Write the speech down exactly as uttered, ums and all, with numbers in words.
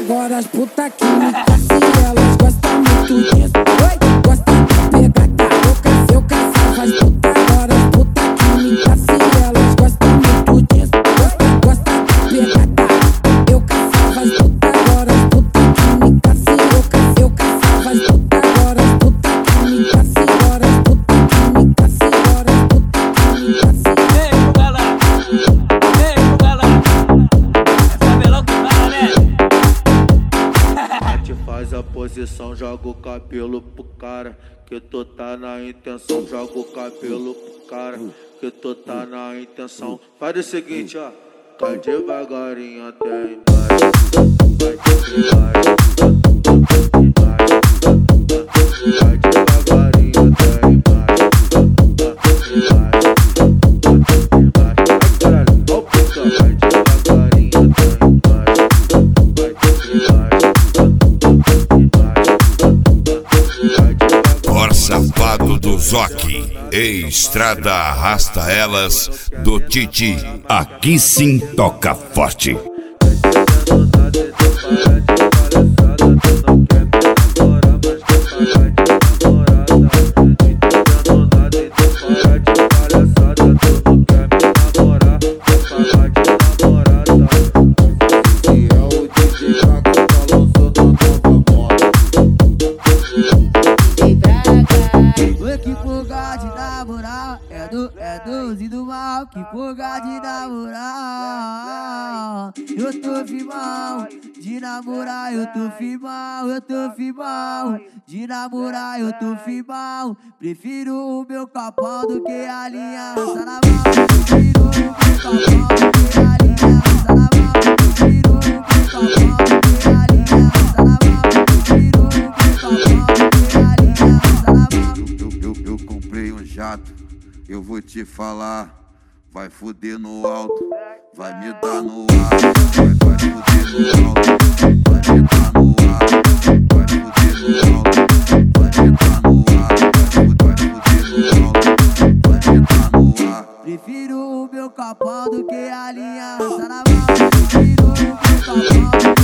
agora as puta que me casse, elas gostam muito disso. Oi, gosta de pegar taroca, seu caçava as puta, agora as puta que me casse, elas gostam muito disso. Gosta, gosta de pegar taroca, eu caçava as puta, agora as puta que me casse, eu caçava, eu caçava as puta, agora as puta que me casse, agora as puta que me casse, agora as puta que me casse. Ei, Bugala, ei, Bugala, é Fabelão que fala, né? A gente faz a posição, joga o cabelo pro cara, que tu tá na intenção, joga o cabelo pro cara, que tu tá na intenção. Faz o seguinte, ó, cai devagarinho até embaixo, vai devagarinho, vai devagarinho até embaixo, embaixo, embaixo. Caralho, ó o putão, vai devagarinho até embaixo, vai devagarinho. Orçapado do Zoque, Estrada Arrasta Elas, do Titi. Aqui sim toca forte. Que fuga de namorar, é do, é doze do mal. Que fuga de namorar, eu tô firmão. De namorar, eu tô firmão, eu tô firmão. De namorar, eu tô firmão. Prefiro o meu capão do que a aliança na mão. Prefiro o meu capão do que a aliança na mão. Prefiro o meu capão do que a aliança na mão. Prefiro o meu capão do que a aliança na mão. Eu comprei um jato, eu vou te falar. Vai foder no alto, vai me dar no ar. Vai, vai foder no alto, vai me dar no ar. Vai foder no alto, vai me dar no ar. Vai foder no alto, vai me dar no ar. Prefiro o meu capão do que a aliança na mão. Prefiro o meu capão.